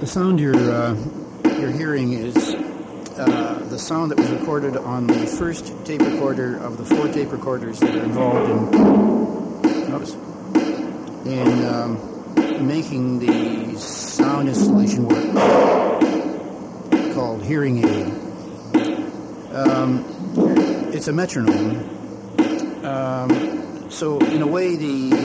The sound you're hearing is the sound that was recorded on the first tape recorder of the 4 tape recorders that are involved in making the sound installation work, called Hearing Aid. It's a metronome. So in a way,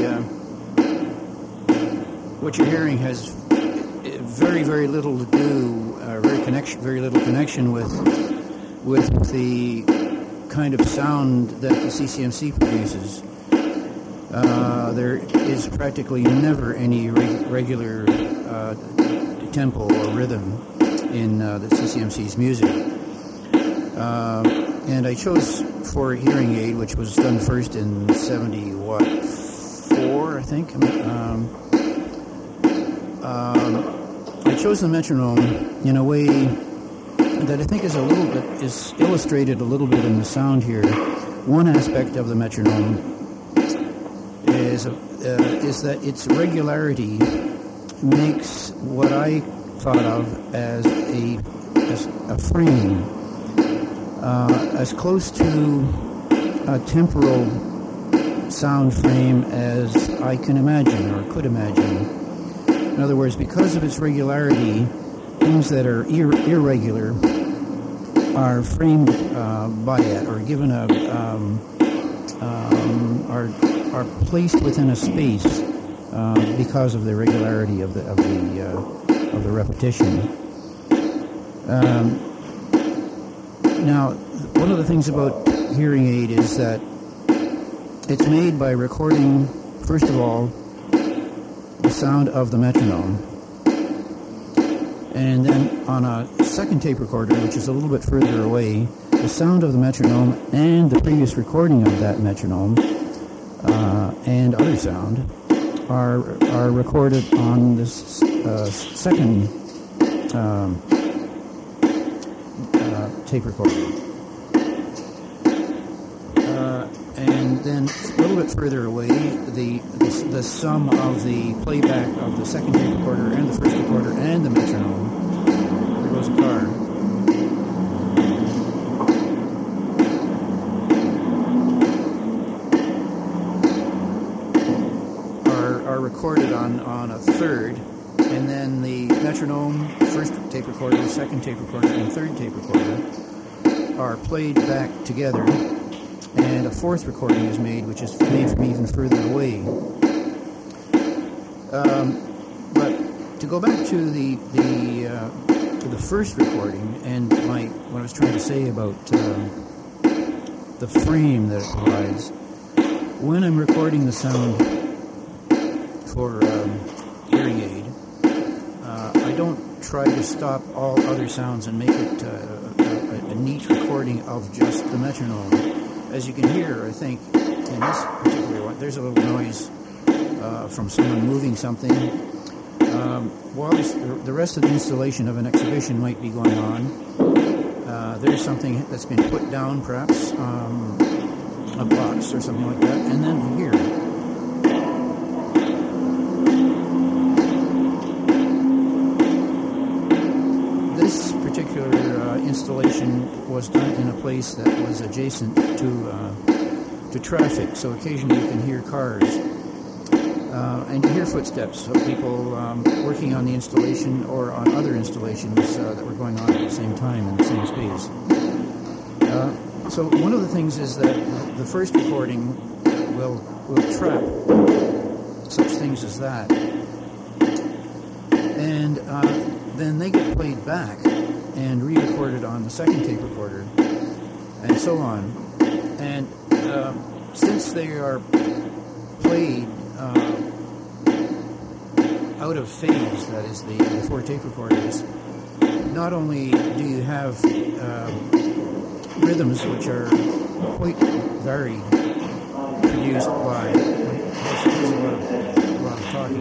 what you're hearing has very, very little to do, very little connection with the kind of sound that the CCMC produces. There is practically never any regular tempo or rhythm in the CCMC's music. And I chose for Hearing Aid, which was done first in 74, I think. I chose the metronome in a way that I think is illustrated a little bit in the sound here. One aspect of the metronome is that its regularity makes what I thought of as a frame, as close to a temporal sound frame as I can imagine or could imagine. In other words, because of its regularity, things that are irregular are framed by it, or given are placed within a space because of the regularity of the repetition. Now, one of the things about Hearing Aid is that it's made by recording, first of all, the sound of the metronome, and then on a second tape recorder, which is a little bit further away, the sound of the metronome and the previous recording of that metronome and other sound are recorded on this second tape recorder. And then a little bit further away, the sum of the playback of the second tape recorder and the first recorder and the metronome, there goes a car, are recorded on a third, and then the metronome, first tape recorder, second tape recorder, and third tape recorder are played back together. And a fourth recording is made, which is made from even further away. But to go back to the first recording and what I was trying to say about the frame that it provides, when I'm recording the sound for Hearing Aid, I don't try to stop all other sounds and make it a neat recording of just the metronome. As you can hear, I think, in this particular one, there's a little noise from someone moving something. While the rest of the installation of an exhibition might be going on, there's something that's been put down, perhaps, a box or something like that, and then here. This particular installation was done in a place that was adjacent to traffic, so occasionally you can hear cars and you hear footsteps of people working on the installation or on other installations that were going on at the same time in the same space. So one of the things is that the first recording will trap such things as that, and then they get played back and re-recorded on the second tape recorder, and so on. And since they are played out of phase, that is the 4 tape recorders, not only do you have rhythms which are quite varied, produced by, there's a lot of talking.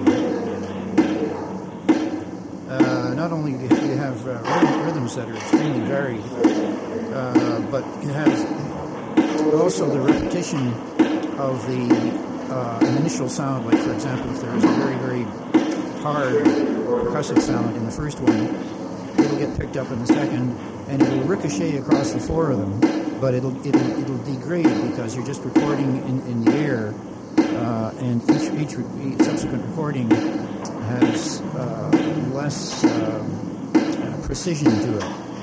Not only do you have rhythms that are extremely varied, but you have also the repetition of an initial sound. Like, for example, if there is a very, very hard percussive sound in the first one, it'll get picked up in the second, and it'll ricochet across the four of them, but it'll degrade because you're just recording in the air, and each subsequent recording has less precision to it.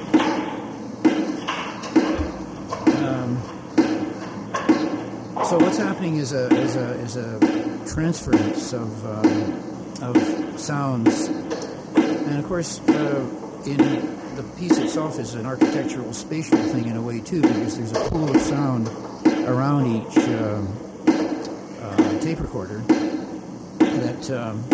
So what's happening is a transference of sounds, and of course, in the piece itself is an architectural, spatial thing in a way too, because there's a pool of sound around each tape recorder that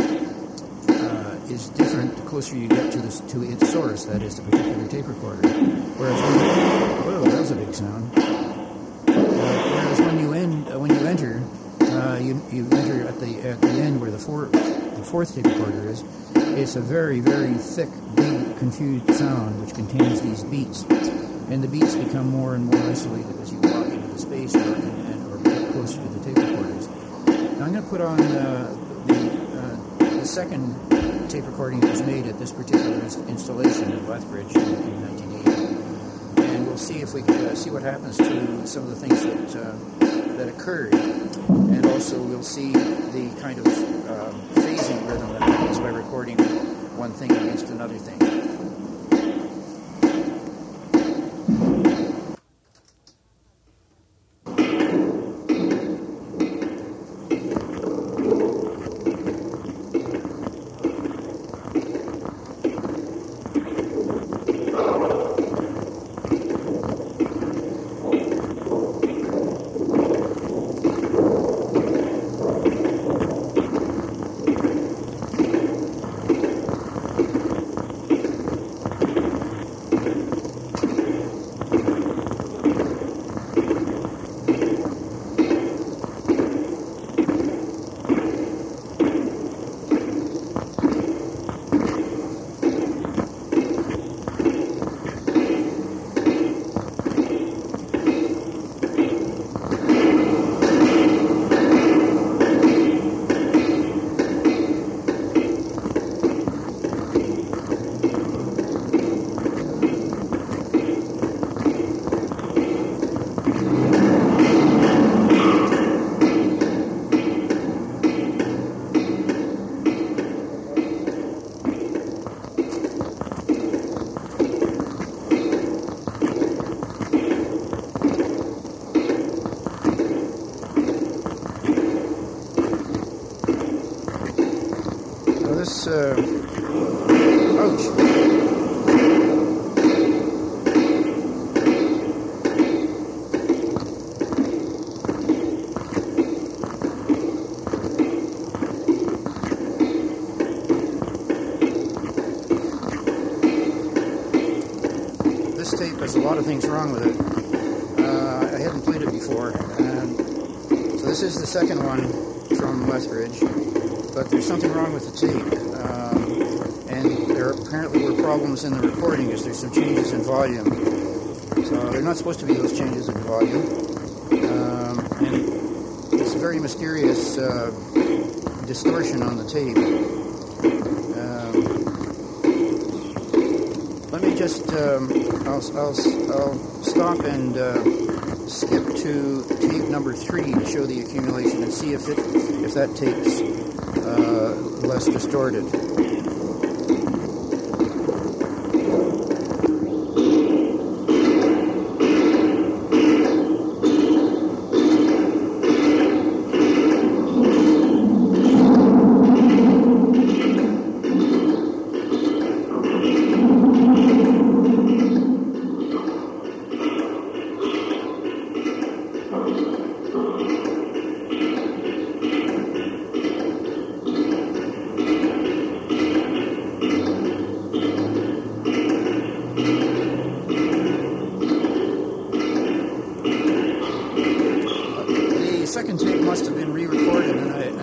is different the closer you get to its source, that is the particular tape recorder. Whereas whoa, that was a big sound. Whereas when you enter, you enter at the end where the fourth tape recorder is. It's a very, very thick, big, confused sound which contains these beats, and the beats become more and more isolated as you walk into the space or get closer to the tape recorders. Now I'm going to put on the second tape recording that was made at this particular installation at Lethbridge in 1980, and we'll see if we can see what happens to some of the things that occurred, and also we'll see the kind of phasing rhythm that happens by recording one thing against another thing. Ouch. This tape has a lot of things wrong with it. I hadn't played it before, and so this is the second one from Lethbridge, but there's something wrong with the tape. And there apparently were problems in the recording as there's some changes in volume. So they're not supposed to be those changes in volume. And it's a very mysterious distortion on the tape. Let me just, I'll stop and skip to tape number 3 to show the accumulation and see if that tape's less distorted. Must have been re-recorded,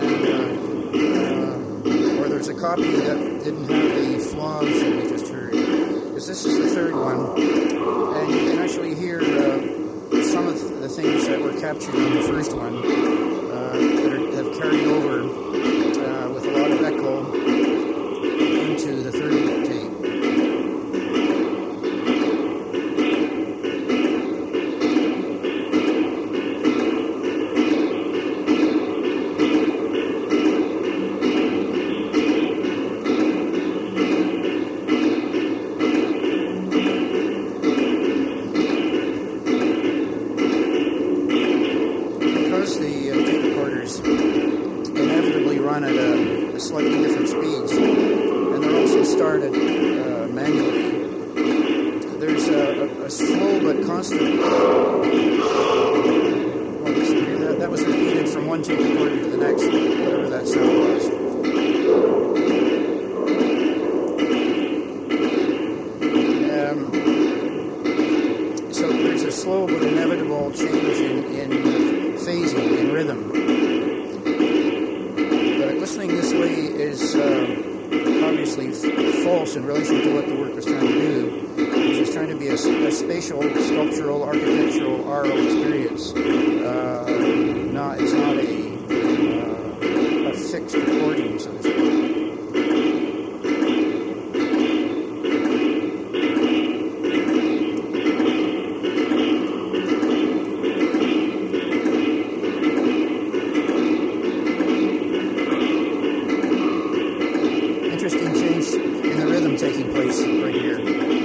or there's a copy that didn't have the flaws that we just heard. Because this is the third one, and you can actually hear some of the things that were captured in the first one that have carried over with a lot of echo to the third tape. Because the tape recorders inevitably run at a slightly different speeds, and they're also started manually. There's a slow but constant. That was repeated from one tape recorder to the next, whatever that sound was. So there's a slow but inevitable change in phasing, in rhythm. But listening this way is obviously false in relation to what the work was trying to do, which was trying to be a spatial, sculptural, architectural, aural experience. It's not a fixed recording, so to speak. Interesting change in the rhythm taking place right here.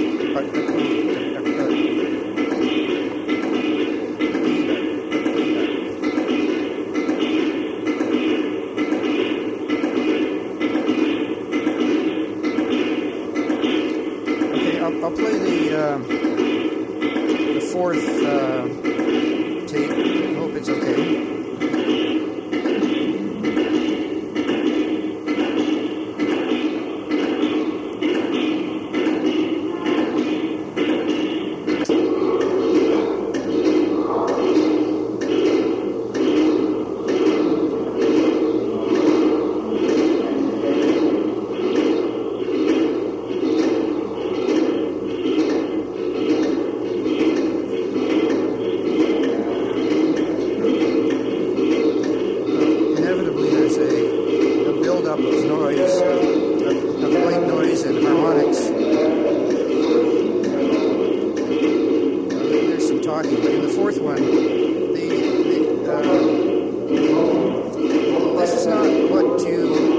Okay, I'll play the fourth tape. I hope it's okay. Of noise, of white noise and harmonics. There's some talking, but in the fourth one, this is not what you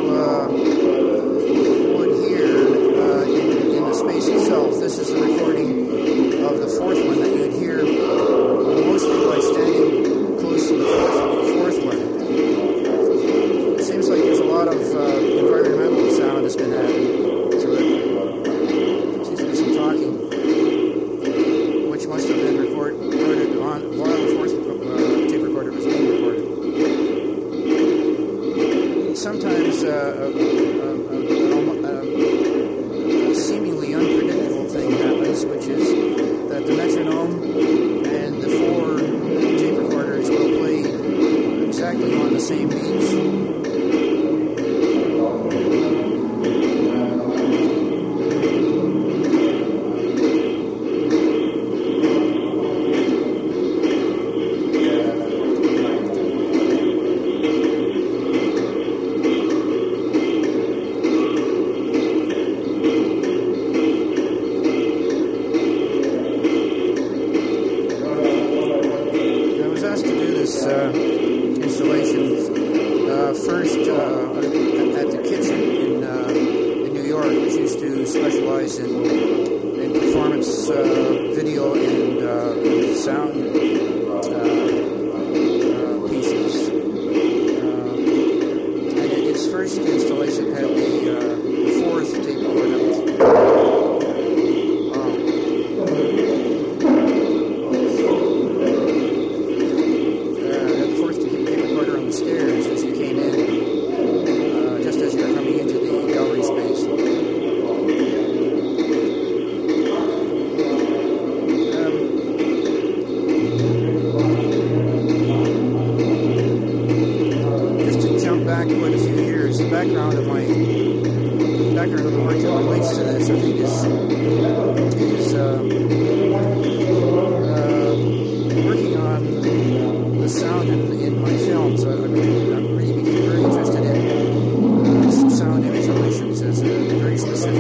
would hear in the space itself. This is a recording of the fourth one that you'd hear mostly by standing close to the fourth one. Seems like there's a lot of environmental sound that's been added to it. Seems to be some talking, which must have been recorded on while the fourth tape recorder was being recorded. Sometimes a seemingly unpredictable thing happens, which is that the metronome and the four tape recorders will play exactly on the same beats. Installation first at the Kitchen in New York, which used to specialize in performance video and sound pieces. And its first installation had the fourth tape recorder. Stairs as you came in, just as you're coming into the gallery space. Just to jump back quite a few years, the background of the work that relates to this, I think, is working on the sound in my films. I really became very interested in sound image relations as a very specific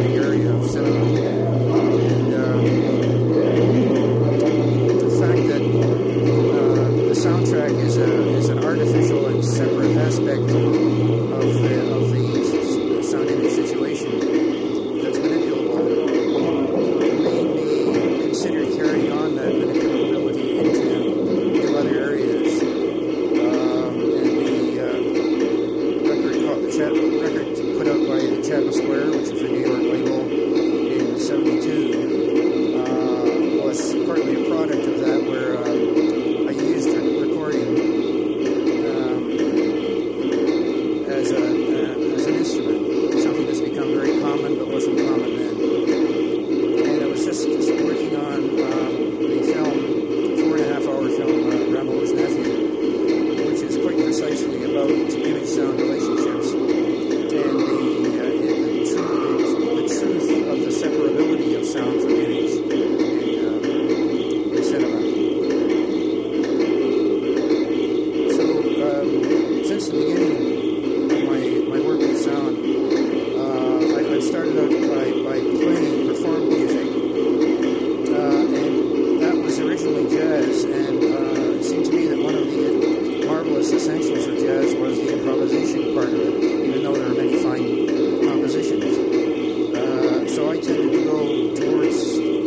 so I tended to go towards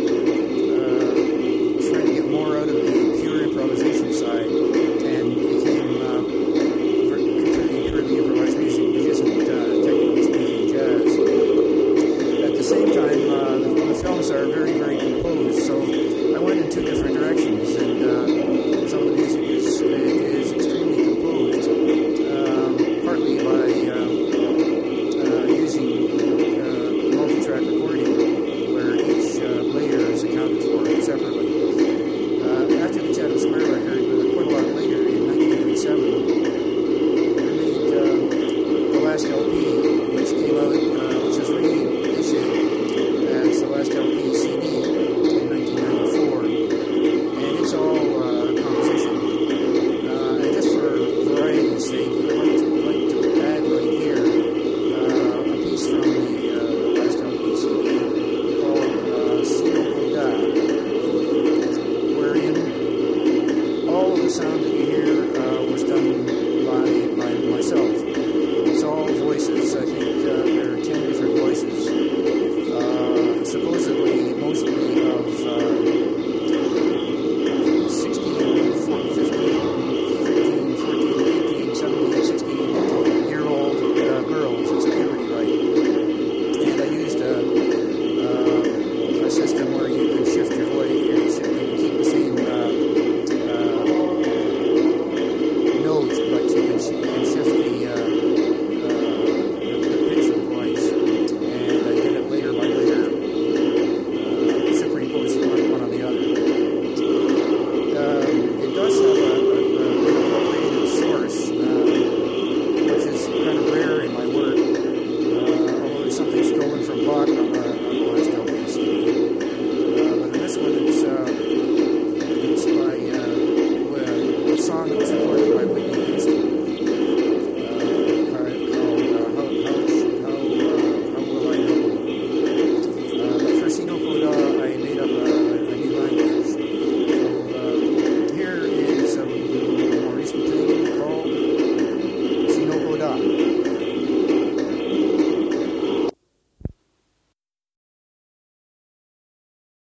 trying to get more out of the pure improvisation side, and became completely purely improvised music, which isn't technically speaking jazz. At the same time, the films are very, very composed, so I went in two different